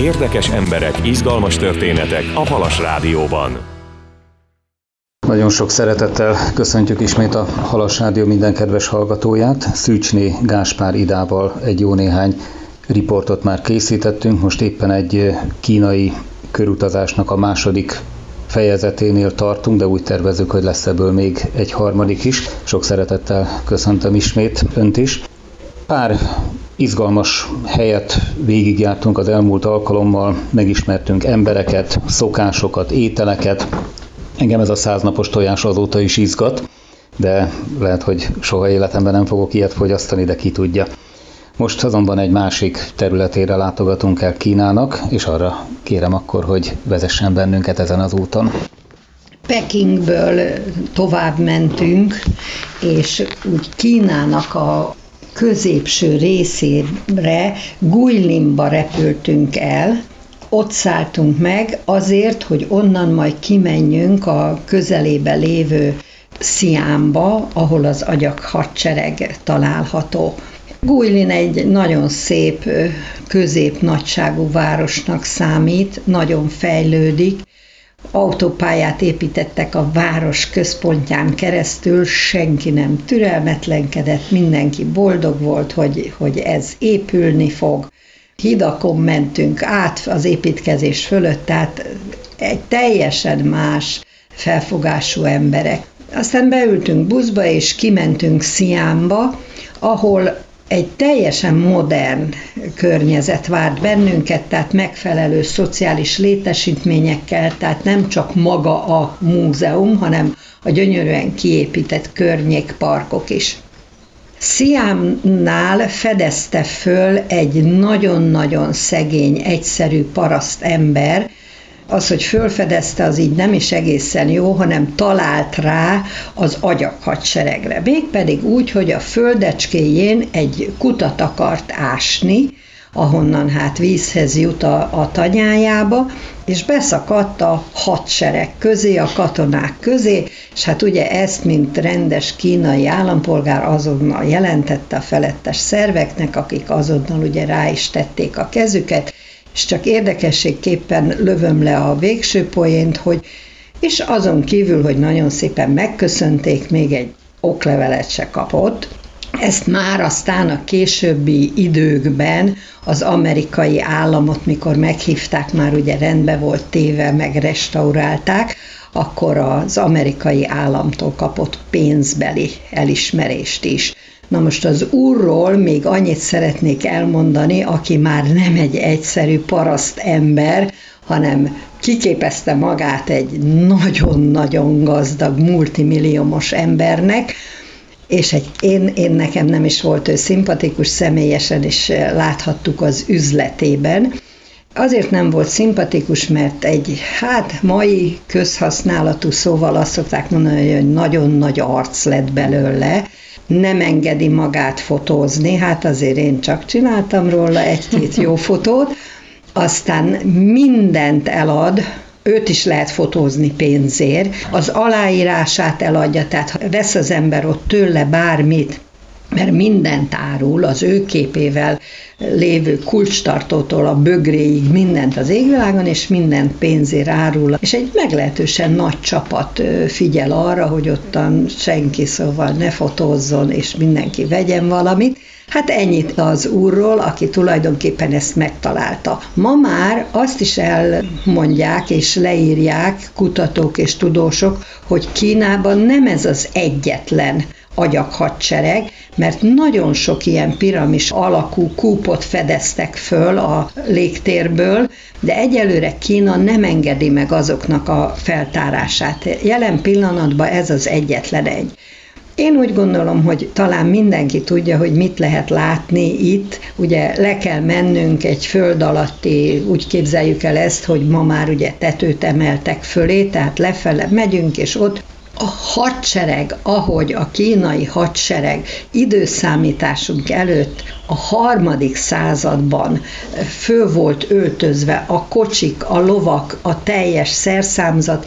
Érdekes emberek, izgalmas történetek a Halas Rádióban. Nagyon sok szeretettel köszöntjük ismét a Halas Rádió minden kedves hallgatóját. Szűcsné Gáspár Idával egy jó néhány riportot már készítettünk, most éppen egy kínai körutazásnak a második fejezeténél tartunk, de úgy tervezzük, hogy lesz ebből még egy harmadik is. Sok szeretettel köszöntöm ismét önt is. Pár izgalmas helyet végigjártunk az elmúlt alkalommal, megismertünk embereket, szokásokat, ételeket. Engem ez a 100 napos tojás azóta is izgat, de lehet, hogy soha életemben nem fogok ilyet fogyasztani, de ki tudja. Most azonban egy másik területére látogatunk el Kínának, és arra kérem akkor, hogy vezessen bennünket ezen az úton. Pekingből tovább mentünk, és úgy Kínának a középső részére, Guilinba repültünk el. Ott szálltunk meg azért, hogy onnan majd kimenjünk a közelébe lévő Sziámba, ahol az agyak hadsereg található. Guilin egy nagyon szép, középnagyságú városnak számít, nagyon fejlődik. Autópályát építettek a város központján keresztül, senki nem türelmetlenkedett, mindenki boldog volt, hogy ez épülni fog. Hidakon mentünk át az építkezés fölött, tehát egy teljesen más felfogású emberek. Aztán beültünk buszba, és kimentünk Sziámba, ahol egy teljesen modern környezet várt bennünket, tehát megfelelő szociális létesítményekkel, tehát nem csak maga a múzeum, hanem a gyönyörűen kiépített környékparkok is. Sziámnál fedezte föl egy nagyon-nagyon szegény, egyszerű paraszt ember. Az, hogy fölfedezte, az így nem is egészen jó, hanem talált rá az agyak hadseregre. Mégpedig úgy, hogy a földecskéjén egy kutat akart ásni, ahonnan hát vízhez jut a tanyájába, és beszakadt a hadsereg közé, a katonák közé, és hát ugye ezt, mint rendes kínai állampolgár azonnal jelentette a felettes szerveknek, akik azonnal ugye rá is tették a kezüket, és csak érdekességképpen lövöm le a végső poént, hogy és azon kívül, hogy nagyon szépen megköszönték, még egy oklevelet se kapott. Ezt már aztán a későbbi időkben az amerikai államot, mikor meghívták, már ugye rendbe volt téve, meg restaurálták, akkor az amerikai államtól kapott pénzbeli elismerést is. Na most az úrról még annyit szeretnék elmondani, aki már nem egy egyszerű paraszt ember, hanem kiképezte magát egy nagyon-nagyon gazdag, multimilliómos embernek, és én nekem nem is volt ő szimpatikus, személyesen is láthattuk az üzletében. Azért nem volt szimpatikus, mert egy mai közhasználatú szóval azt szokták mondani, hogy nagyon nagy arc lett belőle, nem engedi magát fotózni, azért én csak csináltam róla egy-két jó fotót, aztán mindent elad, őt is lehet fotózni pénzért, az aláírását eladja, tehát vesz az ember ott tőle bármit, mert mindent árul, az ő képével lévő kulcstartótól a bögréig mindent az égvilágon, és mindent pénzért árul. És egy meglehetősen nagy csapat figyel arra, hogy ottan senki szóval ne fotózzon, és mindenki vegyen valamit. Hát ennyit az úrról, aki tulajdonképpen ezt megtalálta. Ma már azt is elmondják és leírják kutatók és tudósok, hogy Kínában nem ez az egyetlen agyakhadsereg, mert nagyon sok ilyen piramis alakú kúpot fedeztek föl a légtérből, de egyelőre Kína nem engedi meg azoknak a feltárását. Jelen pillanatban ez az egyetlen egy. Én úgy gondolom, hogy talán mindenki tudja, hogy mit lehet látni itt. Ugye le kell mennünk egy föld alatti, úgy képzeljük el ezt, hogy ma már ugye tetőt emeltek fölé, tehát lefele megyünk, és ott a hadsereg, ahogy a kínai hadsereg időszámításunk előtt a 3. században föl volt öltözve, a kocsik, a lovak, a teljes szerszámzat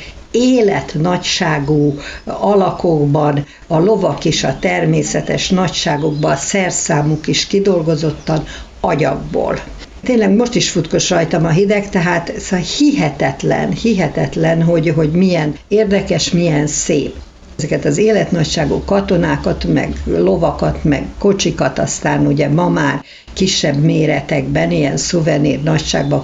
életnagyságú alakokban, a lovak is a természetes nagyságokban, a szerszámuk is kidolgozottan agyagból. Tényleg most is futkos rajtam a hideg, tehát szóval hihetetlen, hogy milyen érdekes, milyen szép. Ezeket az életnagyságú katonákat, meg lovakat, meg kocsikat, aztán ugye ma már kisebb méretekben, ilyen szuvenír nagyságban,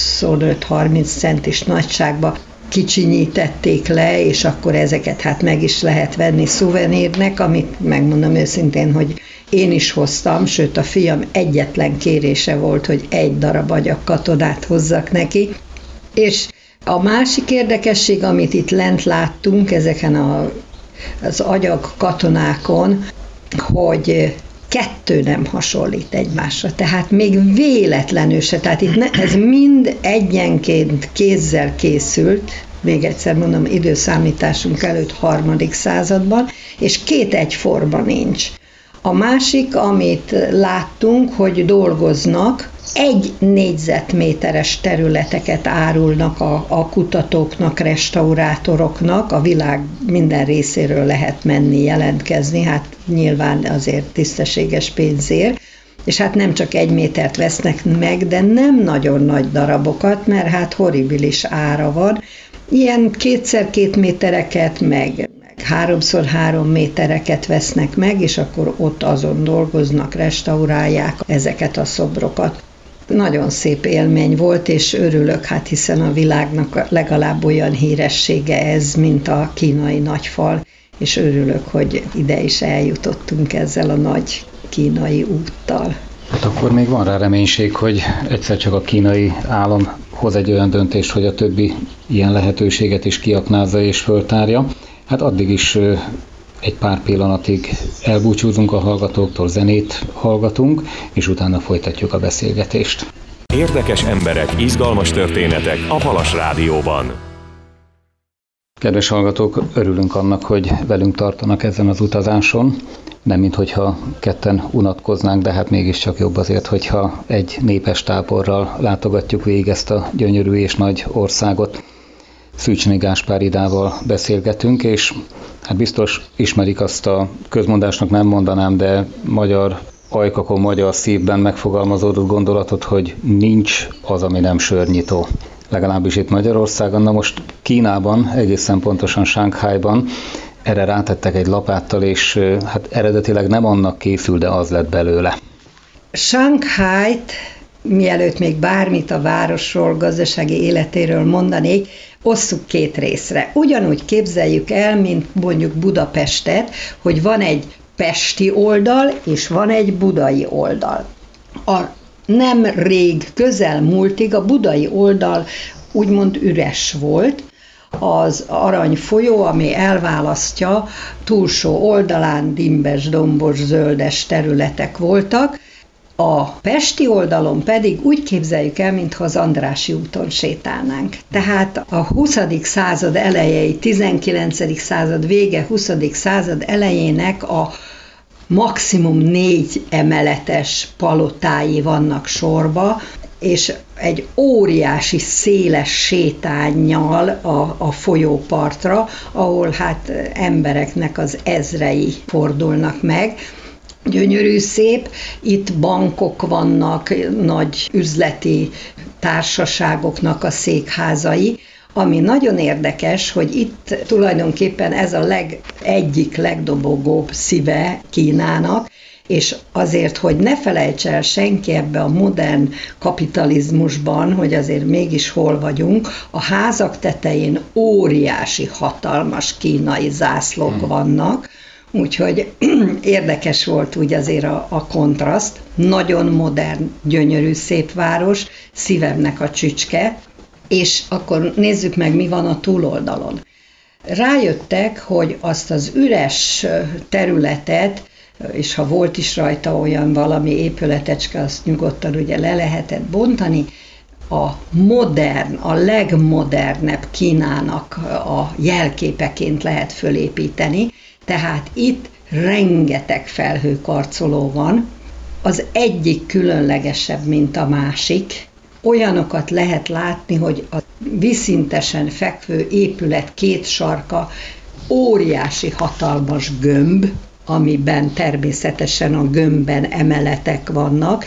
25-30 centis nagyságban kicsinyítették le, és akkor ezeket hát meg is lehet venni szuvenírnek, amit megmondom őszintén, hogy én is hoztam, sőt a fiam egyetlen kérése volt, hogy egy darab agyagkatonát hozzak neki. És a másik érdekesség, amit itt lent láttunk ezeken az agyagkatonákon, hogy kettő nem hasonlít egymásra, tehát még véletlenül se, tehát itt ez mind egyenként kézzel készült, még egyszer mondom, időszámításunk előtt 3. században, és két egyforma nincs. A másik, amit láttunk, hogy dolgoznak, 1 négyzetméteres területeket árulnak a kutatóknak, restaurátoroknak, a világ minden részéről lehet menni, jelentkezni, hát nyilván azért tisztességes pénzért, és hát nem csak 1 métert vesznek meg, de nem nagyon nagy darabokat, mert hát horribilis ára van. Ilyen 2x2 métereket, meg 3x3 métereket vesznek meg, és akkor ott azon dolgoznak, restaurálják ezeket a szobrokat. Nagyon szép élmény volt, és örülök, hát hiszen a világnak legalább olyan híressége ez, mint a kínai nagyfal, és örülök, hogy ide is eljutottunk ezzel a nagy kínai úttal. Hát akkor még van rá reménység, hogy egyszer csak a kínai állam hoz egy olyan döntést, hogy a többi ilyen lehetőséget is kiaknázza és föltárja. Hát addig is egy pár pillanatig elbúcsúzunk a hallgatóktól, zenét hallgatunk, és utána folytatjuk a beszélgetést. Érdekes emberek, izgalmas történetek a Halas Rádióban. Kedves hallgatók, örülünk annak, hogy velünk tartanak ezen az utazáson. Nem minthogyha ketten unatkoznánk, de hát mégiscsak jobb azért, hogyha egy népes táborral látogatjuk végig ezt a gyönyörű és nagy országot. Szűcsné Gáspár Idával beszélgetünk, és hát biztos ismerik azt a közmondásnak, nem mondanám, de magyar ajkakon, magyar szívben megfogalmazódott gondolatot, hogy nincs az, ami nem sörnyitó. Legalábbis itt Magyarországon, na most Kínában, egészen pontosan Shanghaiban erre rátettek egy lapáttal, és hát eredetileg nem annak készül, de az lett belőle. Shanghait, mielőtt még bármit a városról, gazdasági életéről mondanék, osszuk 2 részre. Ugyanúgy képzeljük el, mint mondjuk Budapestet, hogy van egy pesti oldal, és van egy budai oldal. A nem rég közelmúltig a budai oldal úgymond üres volt, az Arany folyó, ami elválasztja, túlsó oldalán dimbes, dombos, zöldes területek voltak, a pesti oldalon pedig úgy képzeljük el, mintha az Andrássy úton sétálnánk. Tehát a 20. század elejei, 19. század vége, 20. század elejének a maximum 4 emeletes palotái vannak sorba, és egy óriási széles sétánnyal a folyópartra, ahol hát embereknek az ezrei fordulnak meg. Gyönyörű, szép, itt bankok vannak, nagy üzleti társaságoknak a székházai, ami nagyon érdekes, hogy itt tulajdonképpen ez a egyik legdobogóbb szíve Kínának, és azért, hogy ne felejts el senki ebbe a modern kapitalizmusban, hogy azért mégis hol vagyunk, a házak tetején óriási, hatalmas kínai zászlók vannak, úgyhogy érdekes volt úgy azért a kontraszt. Nagyon modern, gyönyörű, szép város, szívemnek a csücske, és akkor nézzük meg, mi van a túloldalon. Rájöttek, hogy azt az üres területet, és ha volt is rajta olyan valami épületecske, azt nyugodtan ugye le lehetett bontani, a modern, a legmodernebb Kínának a jelképeként lehet fölépíteni, tehát itt rengeteg felhőkarcoló van, az egyik különlegesebb, mint a másik. Olyanokat lehet látni, hogy a vízszintesen fekvő épület 2 sarka óriási, hatalmas gömb, amiben természetesen a gömbben emeletek vannak,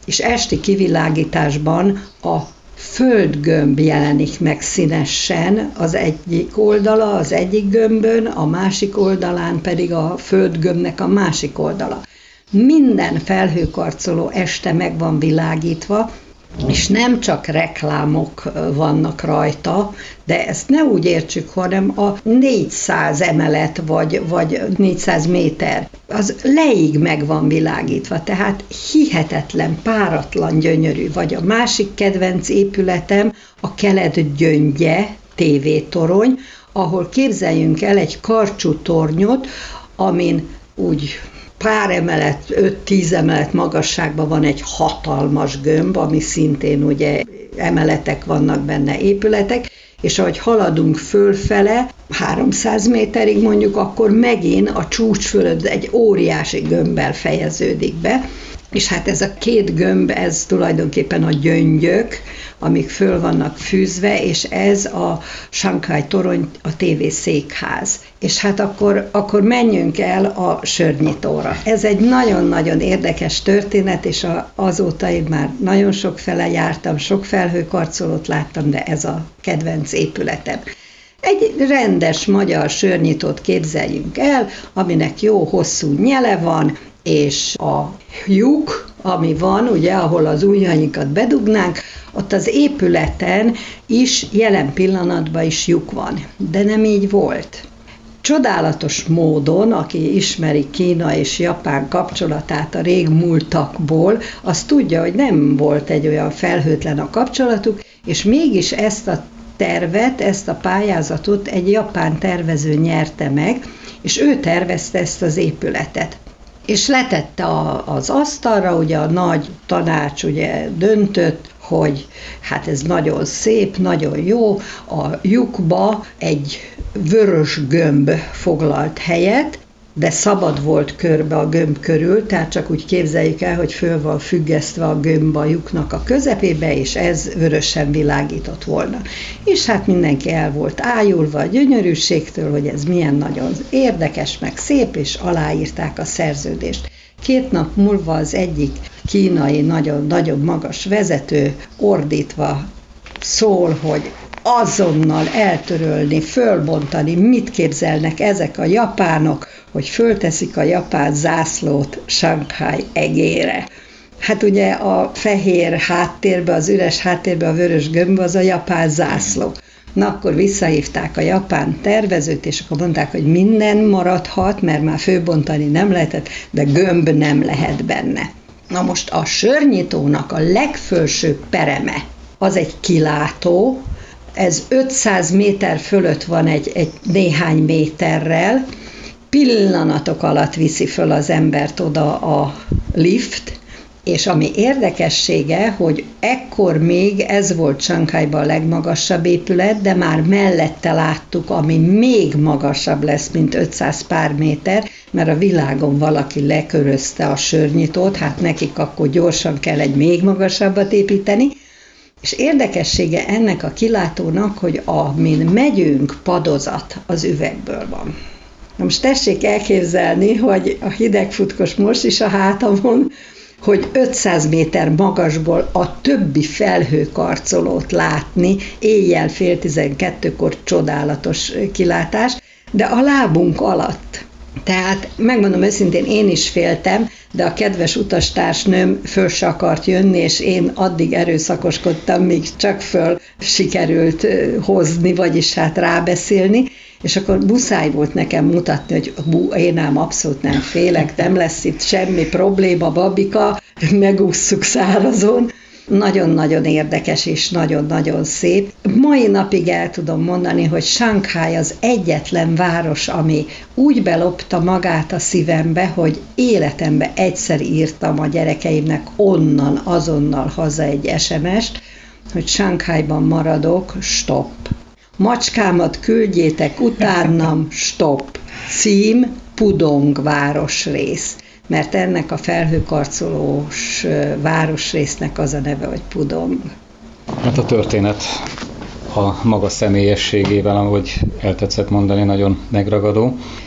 és esti kivilágításban a földgömb jelenik meg színesen az egyik oldala, az egyik gömbön, a másik oldalán pedig a földgömbnek a másik oldala. Minden felhőkarcoló este meg van világítva, és nem csak reklámok vannak rajta, de ezt ne úgy értsük, hanem a 400 emelet vagy 400 méter, az leig meg van világítva, tehát hihetetlen, páratlan, gyönyörű. Vagy a másik kedvenc épületem a Kelet Gyöngye tévétorony, ahol képzeljünk el egy karcsú tornyot, amin úgy pár emelet, 5-10 emelet magasságban van egy hatalmas gömb, ami szintén ugye emeletek vannak benne, épületek, és ahogy haladunk fölfele, 300 méterig mondjuk, akkor megint a csúcs fölött egy óriási gömbbel fejeződik be, és hát ez a két gömb, ez tulajdonképpen a gyöngyök, amik föl vannak fűzve, és ez a Sanghai torony, a tévészékház. És hát akkor menjünk el a sörnyitóra. Ez egy nagyon-nagyon érdekes történet, és azóta én már nagyon sokfele jártam, sok felhőkarcolót láttam, de ez a kedvenc épületem. Egy rendes magyar sörnyitót képzeljünk el, aminek jó hosszú nyele van, és a lyuk, ami van, ugye, ahol az ujjainkat bedugnánk, ott az épületen is jelen pillanatban is lyuk van, de nem így volt. Csodálatos módon, aki ismeri Kína és Japán kapcsolatát a régmúltakból, az tudja, hogy nem volt egy olyan felhőtlen a kapcsolatuk, és mégis ezt a tervet, ezt a pályázatot egy japán tervező nyerte meg, és ő tervezte ezt az épületet. És letette az asztalra, ugye a nagy tanács ugye döntött, hogy hát ez nagyon szép, nagyon jó, a lyukba egy vörös gömb foglalt helyet, de szabad volt körbe a gömb körül, tehát csak úgy képzeljük el, hogy föl van függesztve a gömb a lyuknak a közepébe, és ez vörösen világított volna. És hát mindenki el volt ájulva a gyönyörűségtől, hogy ez milyen nagyon érdekes, meg szép, és aláírták a szerződést. 2 nap múlva az egyik kínai nagyon magas vezető ordítva szól, hogy azonnal eltörölni, fölbontani, mit képzelnek ezek a japánok, hogy fölteszik a japán zászlót Sanghai egére. Hát ugye a fehér háttérbe, az üres háttérbe a vörös gömb az a japán zászló. Na akkor visszahívták a japán tervezőt, és akkor mondták, hogy minden maradhat, mert már fölbontani nem lehetett, de gömb nem lehet benne. Na most a sörnyitónak a legfelső pereme, az egy kilátó, ez 500 méter fölött van egy néhány méterrel, pillanatok alatt viszi föl az embert oda a lift, és ami érdekessége, hogy ekkor még ez volt Sanghaiban a legmagasabb épület, de már mellette láttuk, ami még magasabb lesz, mint 500 pár méter, mert a világon valaki lekörözte a sörnyitót, hát nekik akkor gyorsan kell egy még magasabbat építeni, és érdekessége ennek a kilátónak, hogy amin megyünk, padozat az üvegből van. Na most tessék elképzelni, hogy a hidegfutkos most is a hátamon, hogy 500 méter magasból a többi felhőkarcolót látni, éjjel 11:30-kor csodálatos kilátás, de a lábunk alatt. Tehát megmondom őszintén, én is féltem, de a kedves utastársnőm föl se akart jönni, és én addig erőszakoskodtam, míg csak föl sikerült hozni, vagyis hát rábeszélni, és akkor muszáj volt nekem mutatni, hogy én ám abszolút nem félek, nem lesz itt semmi probléma, babika, megússzuk szárazon. Nagyon-nagyon érdekes és nagyon-nagyon szép. Mai napig el tudom mondani, hogy Sanghai az egyetlen város, ami úgy belopta magát a szívembe, hogy életemben egyszer írtam a gyerekeimnek onnan, azonnal haza egy SMS-t, hogy Sanghaiban maradok, stop. Macskámat küldjétek utánam, stop. Cím, Pudong városrész. Mert ennek a felhőkarcolós városrésznek az a neve, hogy Pudong. Hát a történet a maga személyességével, ahogy eltetszett mondani, nagyon megragadó.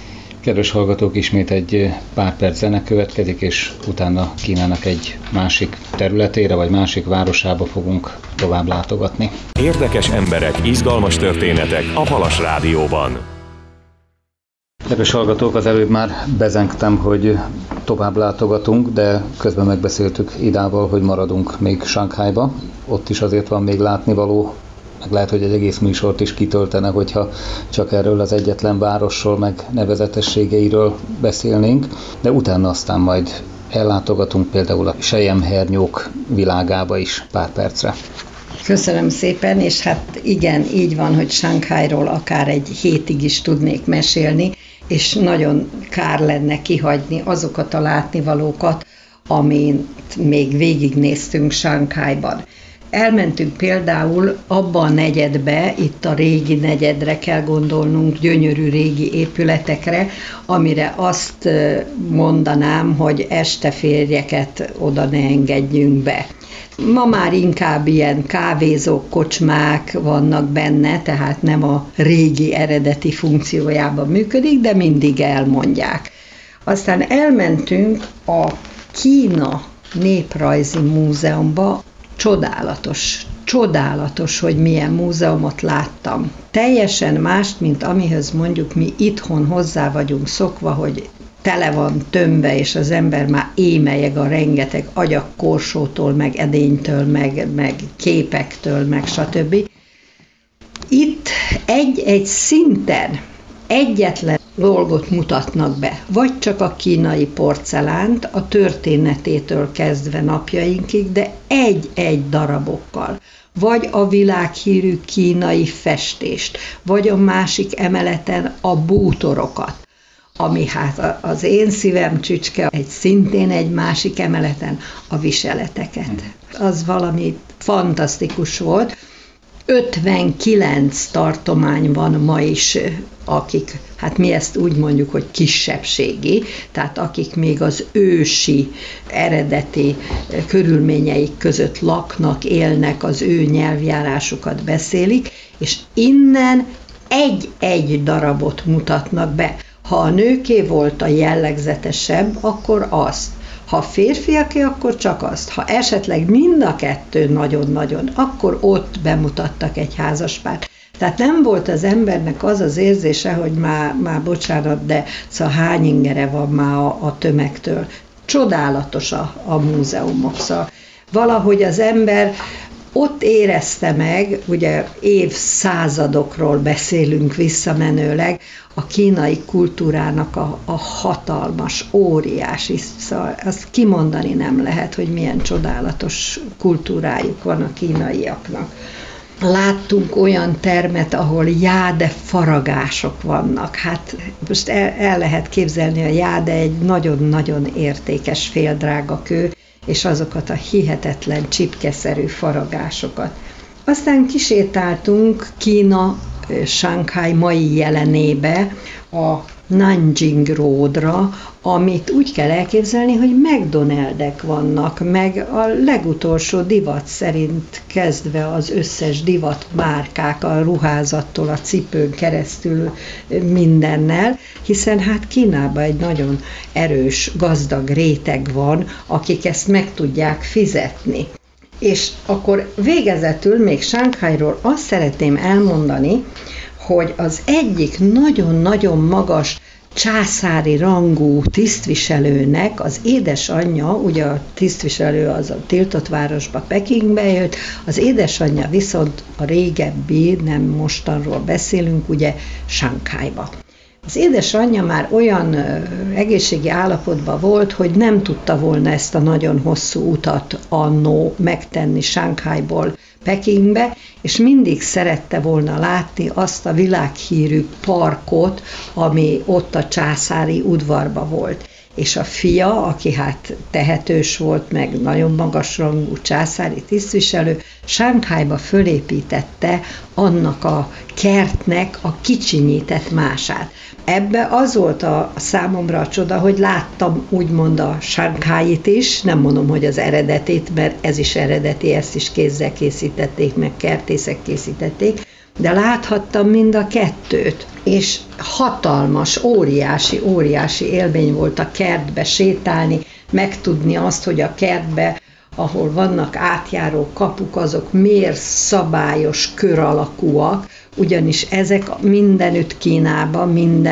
Kedves hallgatók, ismét egy pár perc zene következik, és utána Kínának egy másik területére, vagy másik városába fogunk tovább látogatni. Érdekes emberek, izgalmas történetek a Halas Rádióban. Kedves hallgatók, az előbb már bezengtem, hogy tovább látogatunk, de közben megbeszéltük Idával, hogy maradunk még Sanghajba. Ott is azért van még látnivaló, meg lehet, hogy egy egész műsort is kitöltene, hogyha csak erről az egyetlen városról, meg nevezetességeiről beszélnénk, de utána aztán majd ellátogatunk például a selyemhernyók világába is pár percre. Köszönöm szépen, és hát igen, így van, hogy Sanghajról akár egy hétig is tudnék mesélni, és nagyon kár lenne kihagyni azokat a látnivalókat, amit még végignéztünk Sanghajban. Elmentünk például abba a negyedbe, itt a régi negyedre kell gondolnunk, gyönyörű régi épületekre, amire azt mondanám, hogy esteférjeket oda ne engedjünk be. Ma már inkább ilyen kávézók, kocsmák vannak benne, tehát nem a régi eredeti funkciójában működik, de mindig elmondják. Aztán elmentünk a Kína Néprajzi Múzeumba. Csodálatos, hogy milyen múzeumot láttam. Teljesen mást, mint amihez mondjuk mi itthon hozzá vagyunk szokva, hogy tele van tömve, és az ember már émelyeg a rengeteg agyagkorsótól, meg edénytől, meg képektől, meg stb. Itt egy szinten egyetlen dolgot mutatnak be, vagy csak a kínai porcelánt, a történetétől kezdve napjainkig, de egy-egy darabokkal, vagy a világhírű kínai festést, vagy a másik emeleten a bútorokat, ami hát az én szívem csücske, szintén egy másik emeleten a viseleteket. Az valami fantasztikus volt. 59 tartomány van ma is, akik, hát mi ezt úgy mondjuk, hogy kisebbségi, tehát akik még az ősi, eredeti körülményeik között laknak, élnek, az ő nyelvjárásukat beszélik, és innen egy-egy darabot mutatnak be. Ha a nőké volt a jellegzetesebb, akkor azt. Ha férfiaké, akkor csak azt. Ha esetleg mind a kettő nagyon-nagyon, akkor ott bemutattak egy házaspárt. Tehát nem volt az embernek az az érzése, hogy már bocsánat, de szóval hány ingere van már a tömegtől. Csodálatos a múzeumok. Szóval valahogy az ember ott érezte meg, ugye évszázadokról beszélünk visszamenőleg, a kínai kultúrának a hatalmas, óriási, szóval azt kimondani nem lehet, hogy milyen csodálatos kultúrájuk van a kínaiaknak. Láttunk olyan termet, ahol jáde faragások vannak. Hát most el lehet képzelni, a jáde egy nagyon-nagyon értékes féldrága kő, és azokat a hihetetlen csipkeszerű faragásokat. Aztán kisétáltunk Kína Sanghaj mai jelenébe, a Nanjing Roadra, amit úgy kell elképzelni, hogy McDonald'ek vannak, meg a legutolsó divat szerint kezdve az összes divatmárkák, a ruházattól, a cipőn keresztül mindennel, hiszen hát Kínában egy nagyon erős, gazdag réteg van, akik ezt meg tudják fizetni. És akkor végezetül még Sanghajról azt szeretném elmondani, hogy az egyik nagyon-nagyon magas császári rangú tisztviselőnek az édesanyja, ugye a tisztviselő az a tiltott városba, Pekingbe jött, az édesanyja viszont a régebbi, nem mostanról beszélünk, ugye Sanghajba. Az édesanyja már olyan egészségi állapotban volt, hogy nem tudta volna ezt a nagyon hosszú utat annó megtenni Sanghajból Pekingbe, és mindig szerette volna látni azt a világhírű parkot, ami ott a császári udvarban volt. És a fia, aki hát tehetős volt, meg nagyon magasrangú császári tisztviselő, Sanghajba fölépítette annak a kertnek a kicsinyített mását. Ebbe az volt a számomra a csoda, hogy láttam úgymond a Sanghajit is, nem mondom, hogy az eredetit, mert ez is eredeti, ezt is kézzel készítették, meg kertészek készítették, de láthattam mind a kettőt, és hatalmas, óriási élmény volt a kertbe sétálni, megtudni azt, hogy a kertbe, ahol vannak átjáró kapuk, azok miért szabályos, kör alakúak, ugyanis ezek mindenütt Kínában,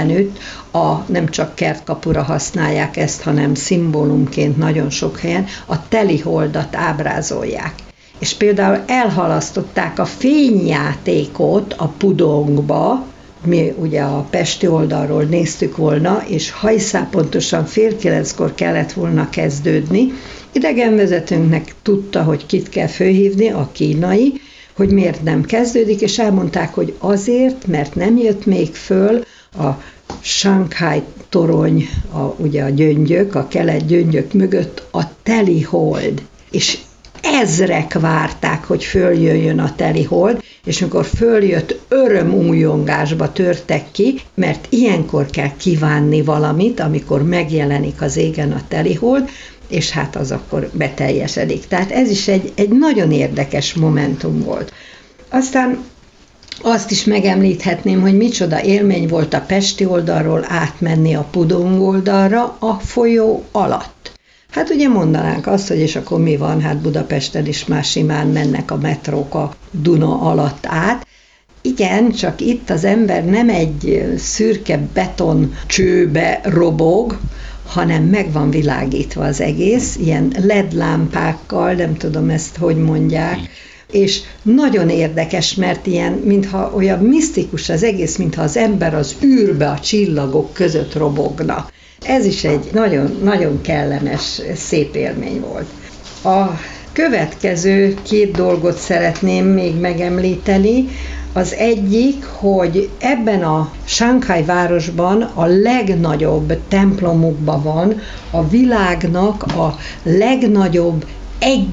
nem csak kertkapura használják ezt, hanem szimbólumként nagyon sok helyen a teliholdat ábrázolják. És például elhalasztották a fényjátékot a Pudongba, mi ugye a pesti oldalról néztük volna, és hajszál pontosan 8:30 kellett volna kezdődni. Idegenvezetőnknek tudta, hogy kit kell fölhívni, a kínai, hogy miért nem kezdődik, és elmondták, hogy azért, mert nem jött még föl a Sanghai torony, ugye a gyöngyök, a kelet gyöngyök mögött a telihold, és ezrek várták, hogy följöjjön a telihold, és amikor följött, örömújongásba törtek ki, mert ilyenkor kell kívánni valamit, amikor megjelenik az égen a telihold, és hát az akkor beteljesedik. Tehát ez is egy nagyon érdekes momentum volt. Aztán azt is megemlíthetném, hogy micsoda élmény volt a pesti oldalról átmenni a Pudong oldalra a folyó alatt. Hát ugye mondanánk azt, hogy és akkor mi van, hát Budapesten is már simán mennek a metrók a Duna alatt át. Igen, csak itt az ember nem egy szürke beton csőbe robog, hanem meg van világítva az egész, ilyen LED lámpákkal, nem tudom ezt hogy mondják, és nagyon érdekes, mert ilyen, mintha olyan misztikus az egész, mintha az ember az űrbe, a csillagok között robogna. Ez is egy nagyon, nagyon kellemes, szép élmény volt. A következő 2 dolgot szeretném még megemlíteni. Az egyik, hogy ebben a Sanghai városban a legnagyobb templomukban van a világnak a legnagyobb egy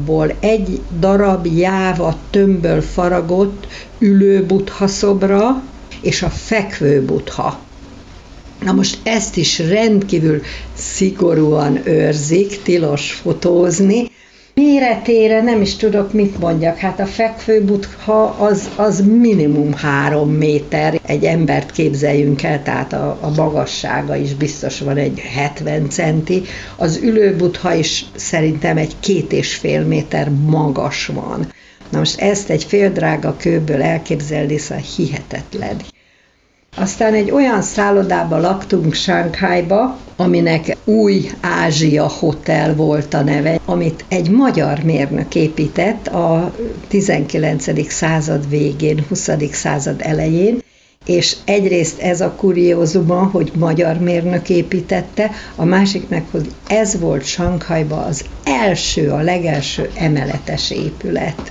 darab jáva tömbből faragott ülő buddha szobra és a fekvő buddha. Na most ezt is rendkívül szigorúan őrzik, tilos fotózni. Méretére nem is tudok, mit mondjak, hát a fekvő buddha az minimum 3 méter, egy embert képzeljünk el, tehát a magassága is biztos van egy 70 centi, az ülő buddha is szerintem egy 2,5 méter magas van. Na most ezt egy féldrága kőből elképzelni, szóval hihetetlen. Aztán egy olyan szállodában laktunk Sanghaiba, aminek Új Ázsia Hotel volt a neve, amit egy magyar mérnök épített a 19. század végén, 20. század elején, és egyrészt ez a kuriózuma, hogy magyar mérnök építette, a másik meg, hogy ez volt Sanghaiba az a legelső emeletes épület.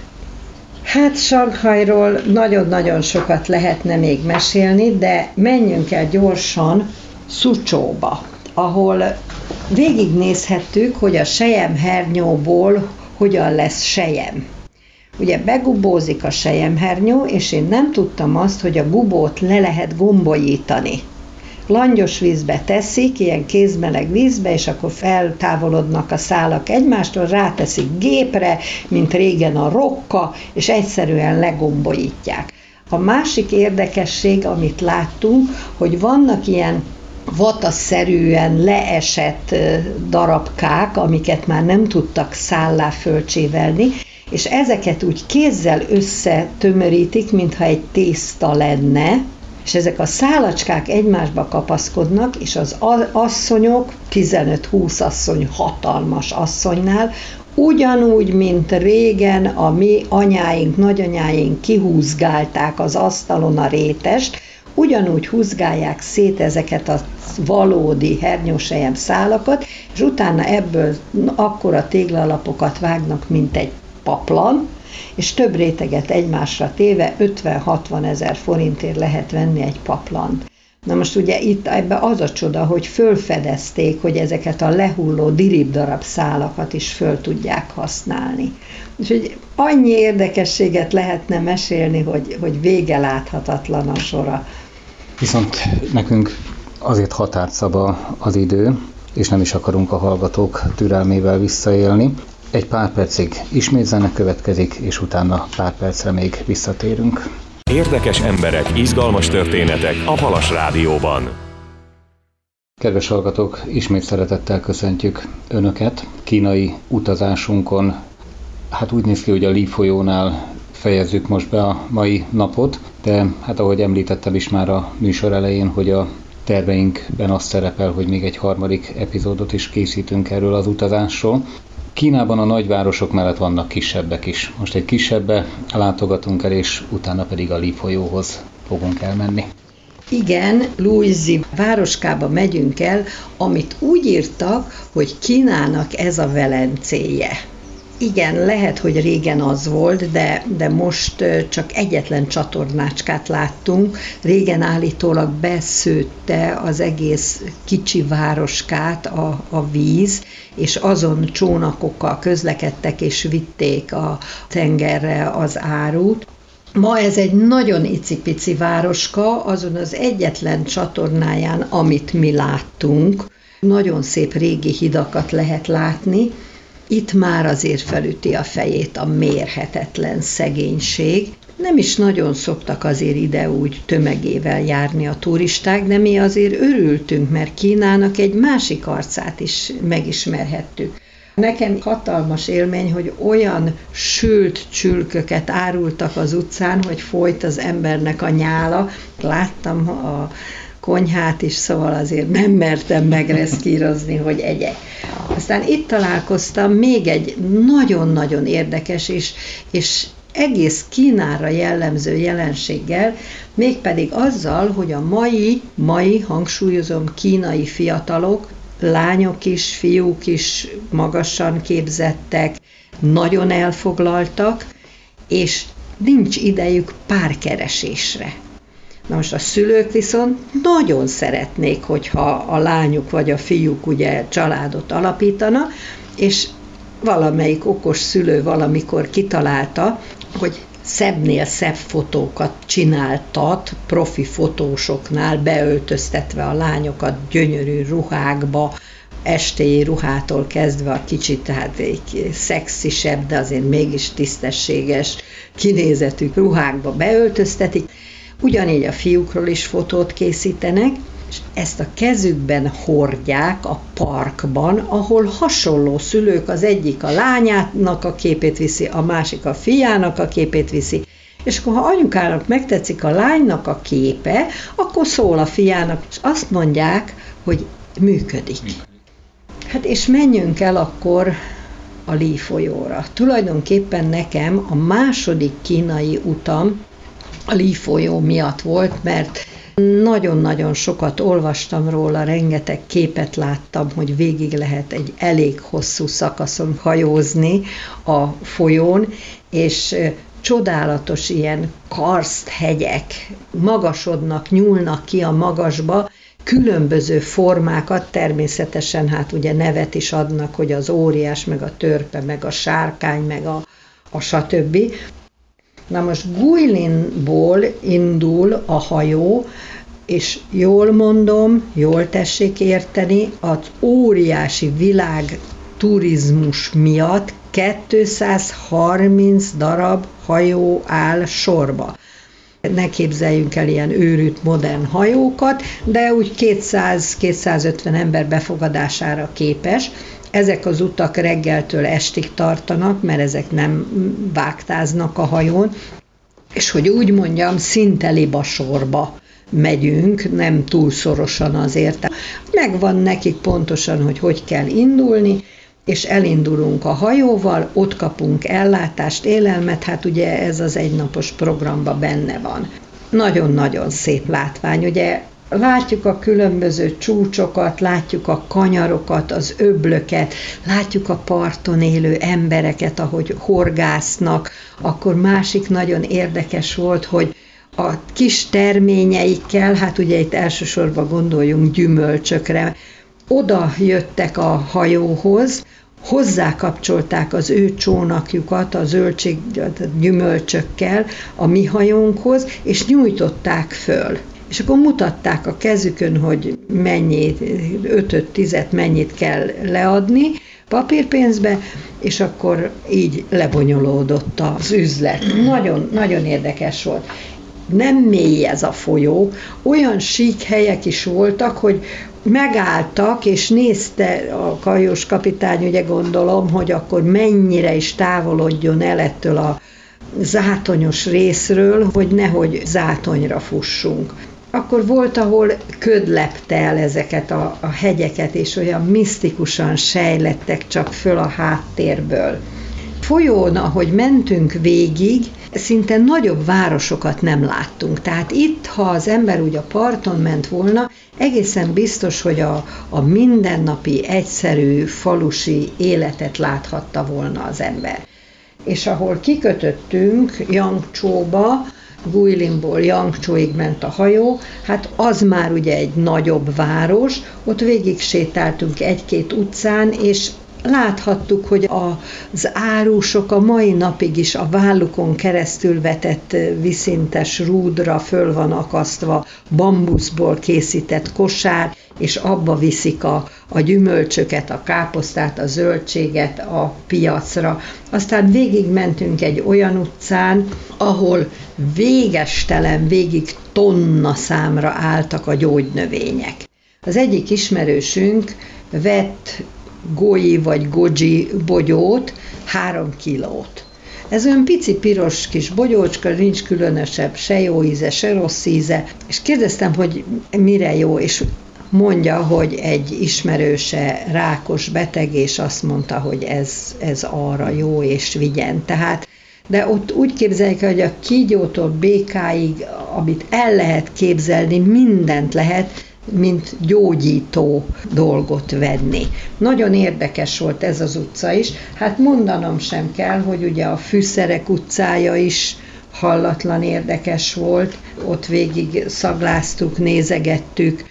Hát Sanghairól nagyon-nagyon sokat lehetne még mesélni, de menjünk el gyorsan Szucsóba, ahol végignézhettük, hogy a selyemhernyóból hogyan lesz selyem. Ugye begubózik a selyemhernyó, és én nem tudtam azt, hogy a gubót le lehet gombolítani. Langyos vízbe teszik, ilyen kézmeleg vízbe, és akkor feltávolodnak a szálak egymástól, ráteszik gépre, mint régen a rokka, és egyszerűen legombolítják. A másik érdekesség, amit láttunk, hogy vannak ilyen vataszerűen leesett darabkák, amiket már nem tudtak szállá fölcsévelni, és ezeket úgy kézzel összetömörítik, mintha egy tészta lenne, és ezek a szálacskák egymásba kapaszkodnak, és az asszonyok, 15-20 asszony hatalmas asszonynál, ugyanúgy, mint régen a mi anyáink, nagyanyáink kihúzgálták az asztalon a rétest, ugyanúgy húzgálják szét ezeket a valódi hernyóselyem szálakat, és utána ebből akkora téglalapokat vágnak, mint egy paplan, és több réteget egymásra téve 50-60 ezer forintért lehet venni egy paplant. Na most ugye itt ebbe az a csoda, hogy fölfedezték, hogy ezeket a lehulló diribdarab szálakat is föl tudják használni. Úgyhogy annyi érdekességet lehetne mesélni, hogy vége láthatatlan a sora. Viszont nekünk azért határt szab az idő, és nem is akarunk a hallgatók türelmével visszaélni. Egy pár percig ismét zene következik, és utána pár percre még visszatérünk. Érdekes emberek, izgalmas történetek a Halas Rádióban. Kedves hallgatók, ismét szeretettel köszöntjük Önöket. Kínai utazásunkon, hát úgy néz ki, hogy a Li folyónál fejezzük most be a mai napot, de hát ahogy említettem is már a műsor elején, hogy a terveinkben az szerepel, hogy még egy harmadik epizódot is készítünk erről az utazásról. Kínában a nagyvárosok mellett vannak kisebbek is. Most egy kisebbe látogatunk el, és utána pedig a Li folyóhoz fogunk elmenni. Igen, Luizhi városkába megyünk el, amit úgy írtak, hogy Kínának ez a Velencéje. Igen, lehet, hogy régen az volt, de most csak egyetlen csatornácskát láttunk. Régen állítólag beszőtte az egész kicsi városkát a víz, és azon csónakokkal közlekedtek és vitték a tengerre az árut. Ma ez egy nagyon icipici városka, azon az egyetlen csatornáján, amit mi láttunk. Nagyon szép régi hidakat lehet látni. Itt már azért felüti a fejét a mérhetetlen szegénység. Nem is nagyon szoktak azért ide úgy tömegével járni a turisták, de mi azért örültünk, mert Kínának egy másik arcát is megismerhettük. Nekem hatalmas élmény, hogy olyan sült csülköket árultak az utcán, hogy folyt az embernek a nyála. Láttam a konyhát is, szóval azért nem mertem megreszkírozni, hogy egyek. Aztán itt találkoztam még egy nagyon-nagyon érdekes és egész Kínára jellemző jelenséggel, mégpedig azzal, hogy a mai, hangsúlyozom, kínai fiatalok, lányok is, fiúk is magasan képzettek, nagyon elfoglaltak, és nincs idejük párkeresésre. Na most a szülők viszont nagyon szeretnék, hogyha a lányuk vagy a fiúk ugye családot alapítana, és valamelyik okos szülő valamikor kitalálta, hogy szebbnél szebb fotókat csináltat profi fotósoknál, beöltöztetve a lányokat gyönyörű ruhákba, estéi ruhától kezdve a kicsit, tehát egy szexisebb, de azért mégis tisztességes kinézetű ruhákba beöltöztetik. Ugyanígy a fiúkról is fotót készítenek, és ezt a kezükben hordják a parkban, ahol hasonló szülők, az egyik a lányának a képét viszi, a másik a fiának a képét viszi, és akkor ha anyukának megtetszik a lánynak a képe, akkor szól a fiának, és azt mondják, hogy működik. Hát és menjünk el akkor a Li folyóra. Tulajdonképpen nekem a második kínai utam a Li folyó miatt volt, mert nagyon-nagyon sokat olvastam róla, rengeteg képet láttam, hogy végig lehet egy elég hosszú szakaszon hajózni a folyón, és csodálatos ilyen karsthegyek magasodnak, nyúlnak ki a magasba, különböző formákat, természetesen hát ugye nevet is adnak, hogy az óriás, meg a törpe, meg a sárkány, meg a stb. Na most Guilinból indul a hajó, és jól mondom, jól tessék érteni, az óriási világ turizmus miatt 230 darab hajó áll sorba. Ne képzeljünk el ilyen őrült modern hajókat, de úgy 200-250 ember befogadására képes. Ezek az utak reggeltől estig tartanak, mert ezek nem vágtáznak a hajón, és hogy úgy mondjam, szinte libasorba megyünk, nem túl szorosan azért. Megvan nekik pontosan, hogy kell indulni, és elindulunk a hajóval, ott kapunk ellátást, élelmet, hát ugye ez az egynapos programban benne van. Nagyon-nagyon szép látvány, ugye látjuk a különböző csúcsokat, látjuk a kanyarokat, az öblöket, látjuk a parton élő embereket, ahogy horgásznak. Akkor másik nagyon érdekes volt, hogy a kis terményeikkel, hát ugye itt elsősorban gondoljunk gyümölcsökre, oda jöttek a hajóhoz, hozzákapcsolták az ő csónakjukat a gyümölcsökkel a mi hajónkhoz, és nyújtották föl. És akkor mutatták a kezükön, hogy mennyit, 5-10 mennyit kell leadni papírpénzbe, és akkor így lebonyolódott az üzlet. Nagyon, nagyon érdekes volt. nem mély ez a folyó, olyan sík helyek is voltak, hogy megálltak, és nézte a Kajós kapitány, ugye gondolom, hogy akkor mennyire is távolodjon el ettől a zátonyos részről, hogy nehogy zátonyra fussunk. Akkor volt, ahol köd lepte el ezeket a hegyeket, és olyan misztikusan sejlettek csak föl a háttérből. Folyón, ahogy mentünk végig, szinte nagyobb városokat nem láttunk. Tehát itt, ha az ember úgy a parton ment volna, egészen biztos, hogy a mindennapi, egyszerű, falusi életet láthatta volna az ember. És ahol kikötöttünk Yangzhouba, Guilinból Yangzhouig ment a hajó, hát az már ugye egy nagyobb város, ott végig sétáltunk egy-két utcán, és láthattuk, hogy az árusok a mai napig is a vállukon keresztül vetett viszintes rúdra föl van akasztva bambuszból készített kosár, és abba viszik a gyümölcsöket, a káposztát, a zöldséget a piacra. Aztán végigmentünk egy olyan utcán, ahol végestelen, végig tonna számra álltak a gyógynövények. Az egyik ismerősünk vett goji vagy goji bogyót, 3 kilót. Ez olyan pici piros kis bogyócska, nincs különösebb, se jó íze, se rossz íze, és kérdeztem, hogy mire jó, és mondja, hogy egy ismerőse rákos beteg, és azt mondta, hogy ez arra jó, és vigyen. Tehát, de ott úgy képzeljük, hogy a kígyótól békáig, amit el lehet képzelni, mindent lehet, mint gyógyító dolgot venni. Nagyon érdekes volt ez az utca is. Hát mondanom sem kell, hogy ugye a Fűszerek utcája is hallatlan érdekes volt. Ott végig szagláztuk, nézegettük.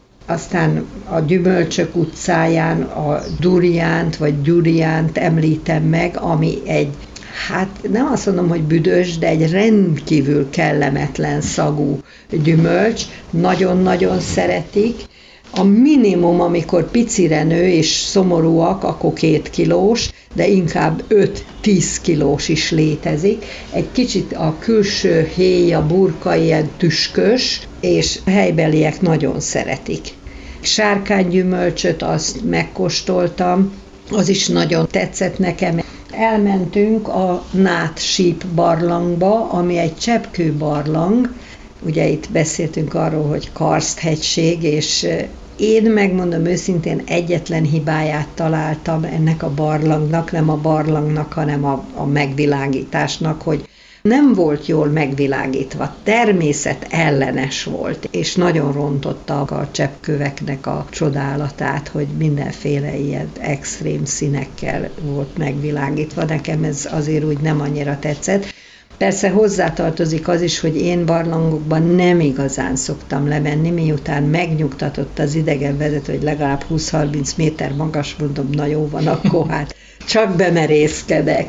Aztán a Gyümölcsök utcáján a duriánt vagy gyuriánt említem meg, ami egy, hát nem azt mondom, hogy büdös, de egy rendkívül kellemetlen szagú gyümölcs, nagyon-nagyon szeretik. A minimum, amikor picire nő és szomorúak, akkor 2 kilós, de inkább 5-10 kilós is létezik. Egy kicsit a külső héja, burka ilyen tüskös, és a helybeliek nagyon szeretik. Sárkánygyümölcsöt azt megkóstoltam, az is nagyon tetszett nekem. Elmentünk a Nát-síp barlangba, ami egy cseppkő barlang. Ugye itt beszéltünk arról, hogy karsthegység, és én megmondom őszintén, egyetlen hibáját találtam ennek a barlangnak, nem a barlangnak, hanem a megvilágításnak, hogy nem volt jól megvilágítva, természet ellenes volt, és nagyon rontotta a cseppköveknek a csodálatát, hogy mindenféle ilyen extrém színekkel volt megvilágítva. Nekem ez azért úgy nem annyira tetszett. Persze hozzátartozik az is, hogy én barlangokban nem igazán szoktam lemenni, miután megnyugtatott az idegenvezető, hogy legalább 20-30 méter magas, mondom, na jó van, akkor hát csak bemerészkedek.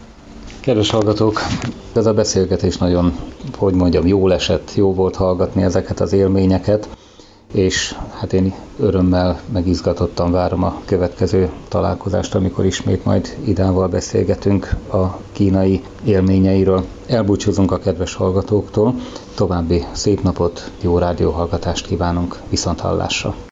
Kedves hallgatók, ez a beszélgetés nagyon, hogy mondjam, jól esett, jó volt hallgatni ezeket az élményeket, és hát én örömmel megizgatottan várom a következő találkozást, amikor ismét majd Idával beszélgetünk a kínai élményeiről. Elbúcsúzunk a kedves hallgatóktól, további szép napot, jó rádióhallgatást kívánunk, viszonthallásra!